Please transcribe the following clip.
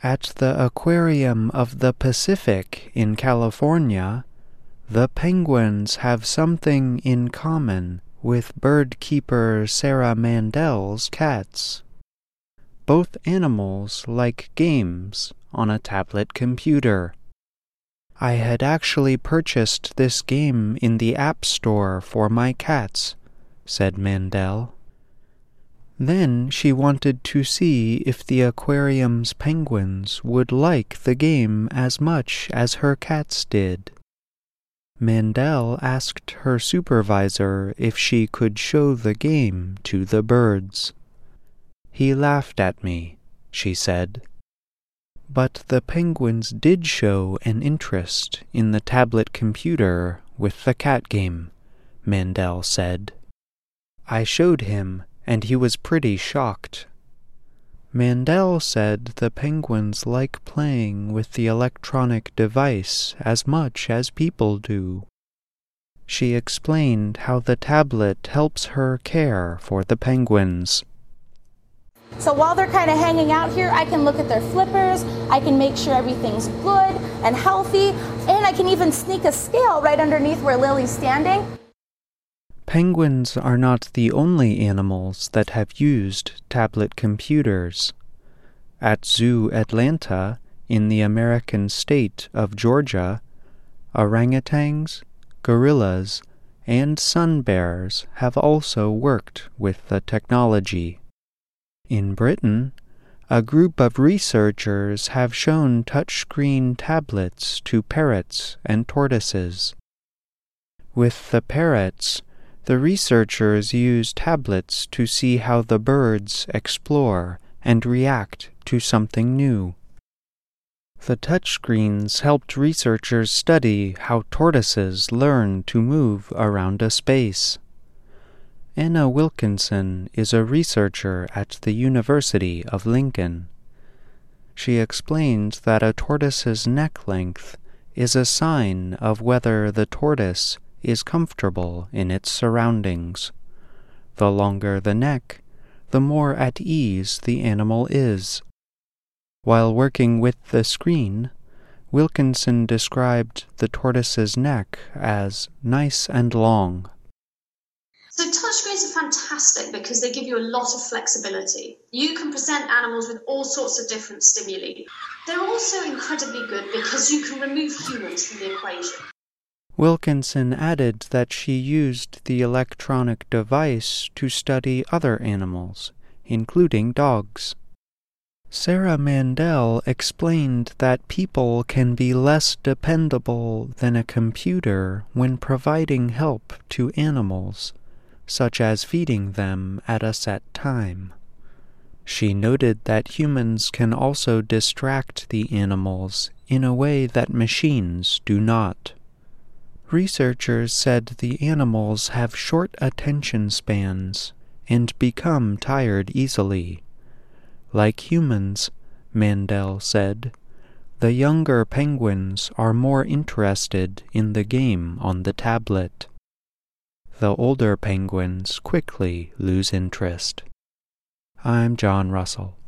At the Aquarium of the Pacific in California, the penguins have something in common with bird keeper Sarah Mandel's cats. Both animals like games on a tablet computer. I had actually purchased this game in the App Store for my cats, said Mandel. Then she wanted to see if the aquarium's penguins would like the game as much as her cats did. Mandel asked her supervisor if she could show the game to the birds. He laughed at me, she said. But the penguins did show an interest in the tablet computer with the cat game, Mandel said. I showed him, and he was pretty shocked. Mandel said the penguins like playing with the electronic device as much as people do. She explained how the tablet helps her care for the penguins. So while they're kind of hanging out here, I can look at their flippers, I can make sure everything's good and healthy, and I can even sneak a scale right underneath where Lily's standing. Penguins are not the only animals that have used tablet computers. At Zoo Atlanta, in the American state of Georgia, orangutans, gorillas, and sun bears have also worked with the technology. In Britain, a group of researchers have shown touchscreen tablets to parrots and tortoises. With the parrots, the researchers use tablets to see how the birds explore and react to something new. The touchscreens helped researchers study how tortoises learn to move around a space. Anna Wilkinson is a researcher at the University of Lincoln. She explains that a tortoise's neck length is a sign of whether the tortoise is comfortable in its surroundings. The longer the neck, the more at ease the animal is. While working with the screen, Wilkinson described the tortoise's neck as nice and long. So touchscreens are fantastic because they give you a lot of flexibility. You can present animals with all sorts of different stimuli. They're also incredibly good because you can remove humans from the equation. Wilkinson added that she used the electronic device to study other animals, including dogs. Sarah Mandel explained that people can be less dependable than a computer when providing help to animals, such as feeding them at a set time. She noted that humans can also distract the animals in a way that machines do not. Researchers said the animals have short attention spans and become tired easily. Like humans, Mandel said, the younger penguins are more interested in the game on the tablet. The older penguins quickly lose interest. I'm John Russell.